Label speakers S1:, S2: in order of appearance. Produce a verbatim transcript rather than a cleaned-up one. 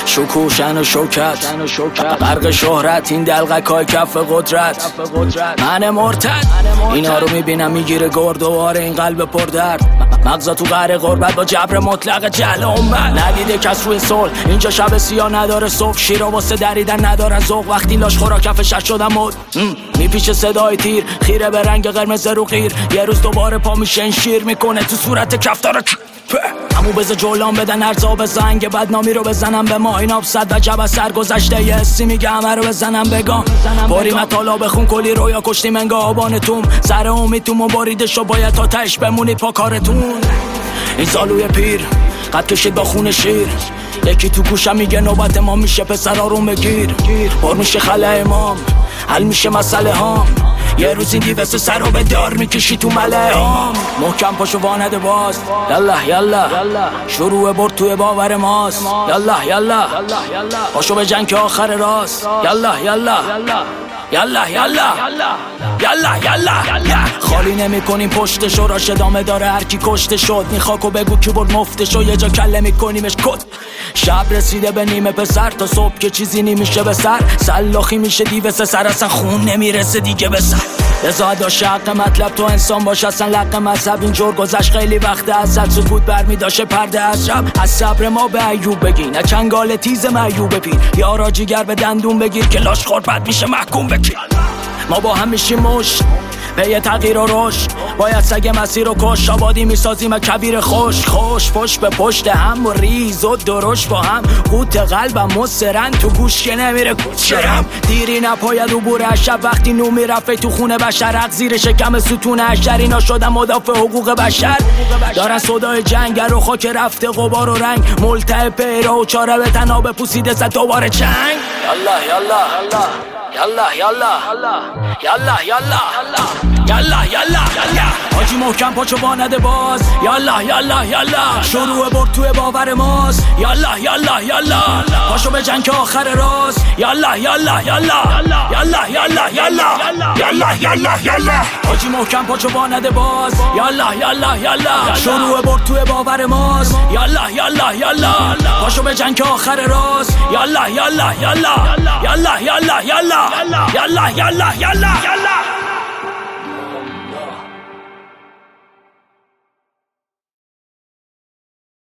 S1: شکوشن و شوکت غرق شهرت، این دلقکای کف قدرت. من مرتد اینا رو میبینم میگیره گردواره این قلب پردرد. مغزا تو قهر غربت با جبر مطلق جهل امت. ندیده کس روی صلح اینجا شب سیاه نداره صبح. شیرا واسه دریدن ندارن ذوق. وقتی لاش خورا کف شش شدم مد میپیچه صدای تیر خیره به رنگ قرمز رو غیر. یه روز دوباره پا میشه این شیر میکنه تو صورت کفتار. همو بزه جولان بدن ارزا به زنگ بدنامی رو بزنم به ما. این آب صد و جب از سر گذشته یه حسی میگه همه رو بزنم بگم. باریم اتالا بخون کلی رویا کشتیم انگاه آبانتون. سر امیدتون مباریده شو باید تا تش بمونید پا کارتون. این سالوی پیر قد کشید با خون شیر. یکی تو گوشم میگه نوبت ما میشه پسر آروم بگیر. بار میشه خلع امام حل میشه مسئله هام. یه روز این دیوست سر رو به دار میکشی تو مله هام. محکم پاشو وانده باز یالله یالله شروع برد توی باور ماست. یالله یالله پاشو به جنگ که آخر راست. یالله یالله یالله یالله یالله یالله خالی نمی کنیم پشتشو راش ادامه داره هر کی کشته شد. میخواکو بگو کی برد مفتشو یه جا کله میکنیمش کد. شب رسیده به نیمه پسر تا صبح که چیزی نمیشه به سر. سلاخی میشه دیوسه سر اصلا خون نمیرسه دیگه به سر. رضا داشت حق مطلب تو انسان باش اصلا لق مذهب. اینجور گذشت خیلی وقت ازت سکوت برمی داشته پرده از شب. از صبر ما به ایوب بگی نه چنگال تیز معیوب پیر. یارا جیگر به دندون بگیر که لاش خورد بد میشه محکوم بگیر. ما با هم میشیم مشت به یه تغییر و رشد. باید سگ مسیر و کش آبادی میسازیم کبیر خوش. خوش پشت به پشت هم و ریز و درشت با هم. قوت قلبم مصرن تو گوش که نمیره کوچرم. دیری نپاید و بوره شب وقتی نو میرفه تو خونه بشر. حق زیر شکم ستون اشتر اینا شدن مدافع حقوق بشر. دارن صدای جنگ رو خاک رفته غبار و رنگ. ملتهب پیرا و چاره به تنها بپوسیده زد دوباره چنگ. یالله یالله یالله یالله یالله یالله یالله یالله حاجی محکم پاچو وانده باز. یالله یالله یالله شروع برد توی باور ماست. یالله یالله یالله پاشو به جنگ آخر راست. یالله یالله یالله یالله یالله یالله یالله یالله یالله حاجی محکم پاچو وانده باز. یالله یالله یالله شروع برد توی باور ماست. یالله یالله یالله پاشو به جنگ آخر راست. یالله یالله یالله یالله یالله یالله یالله یالله یالله